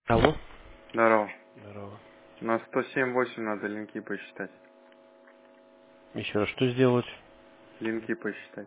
Алло? Здорово. Здорово. На 107.8 надо линки посчитать. Еще раз, что сделать? Линки посчитать.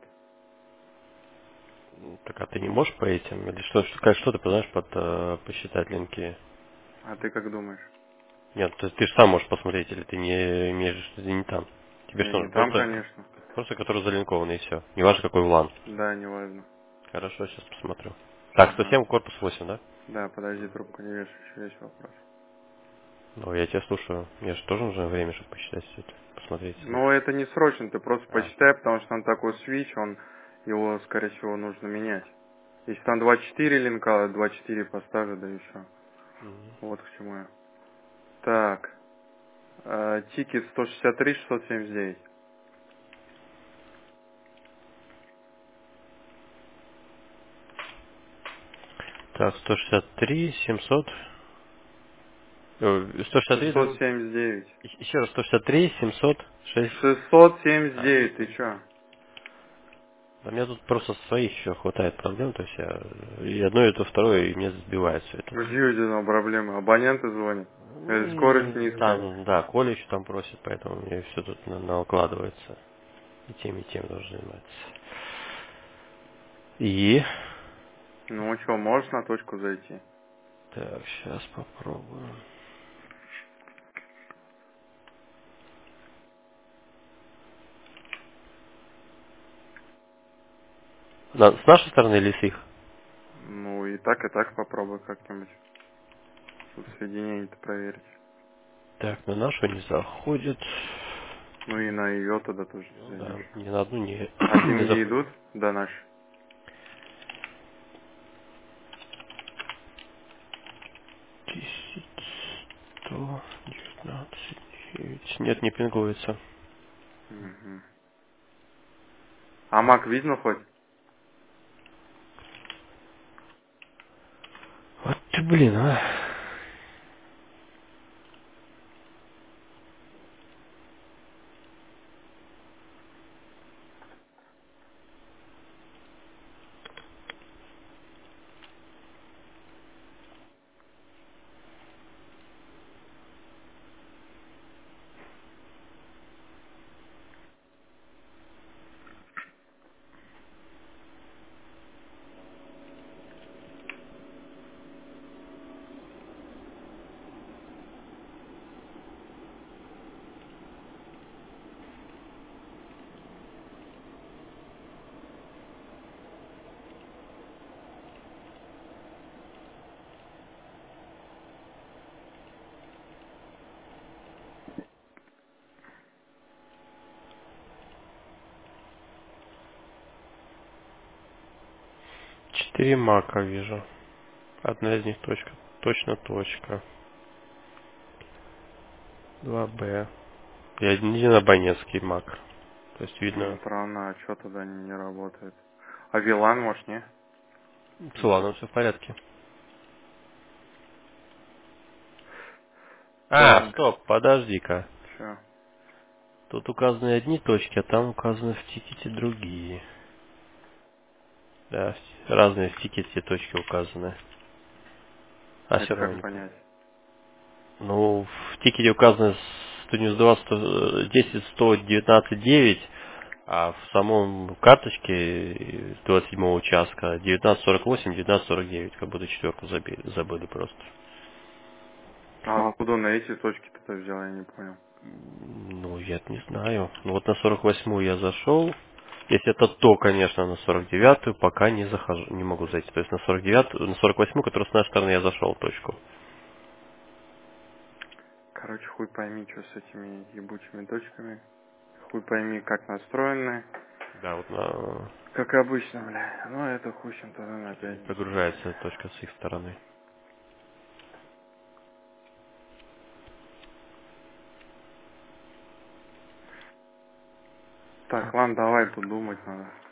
Так, а ты не можешь по этим? Или что ты понимаешь под посчитать линки? А ты как думаешь? Нет, ты же сам можешь посмотреть, или ты не имеешь, что ты не там. Тебе Не, что, не нужно? там, Просто, конечно. просто который залинкован, и все. Не важно, какой улан. Да, не важно. Хорошо, сейчас посмотрю. Так, Ага. 107, корпус 8, да? Да, подожди, трубку не вешай, еще есть вопрос. Ну, я тебя слушаю. Мне же тоже нужно время, чтобы посчитать все это. Посмотреть. Ну, это не срочно, ты просто А. посчитай, потому что там такой свич, его, скорее всего, нужно менять. Если там 24 линка, 24 поставлю, да и все. Мгм. Вот к чему я. Так, тикет 163, 679. Так, 163, 700. 163, да? 679. Еще раз, 163, 706. А, 679, ты чё? у меня тут просто своих еще хватает проблем, то есть я и одно, и то второе, и мне сбивает все это. Какие проблемы? Абоненты звонят. Скорость низкая. Там, да, Коля еще там просит, поэтому мне все тут накладывается. И тем должен заниматься. И... Ну что, можешь на точку зайти? Так, сейчас попробую. С нашей стороны или с их? Ну и так попробуй как-нибудь. Тут соединение-то проверить. Так, на нашу не заходит. Ну и на ее тогда тоже не Ну да, зайдешь. ни на одну не, А не деньги заходит. идут до нашей? 10, 100, 19, 9. Нет, не пингуется. Угу. А Мак видно хоть? Вот ты, блин, а. 4 мака вижу. Одна из них точка. Точно точка. 2Б. И один абонентский мак. То есть Ну, видно, странно, а что тогда не работает? А Вилан, может, не? с Уланом все в порядке. А, Ладно. стоп, подожди-ка. Все. Тут указаны одни точки, а там указаны в тикете другие. Да, разные в тикете точки указаны. А все Это равно как не понял. понять? Ну, в тикете указано 192, 110, 119, 9, а в самом карточке 27 участка 1948, 1949, как будто четверку забыли просто. А откуда на эти точки ты взял, я не понял. Ну, я не знаю. Ну, вот на 48-ю я зашел. Если это то, конечно, на 49-ю пока не захожу, не могу зайти. То есть на 49-ю, на 48-ю, которая с нашей стороны, я зашел в точку. Короче, хуй пойми, что с этими ебучими точками. Хуй пойми, как настроены. Да, вот на... Как обычно, бля. Ну, это хуй с ним тогда на Что-то не пятницу, блядь. прогружается точка с их стороны. Так, ладно, давай, тут думать надо.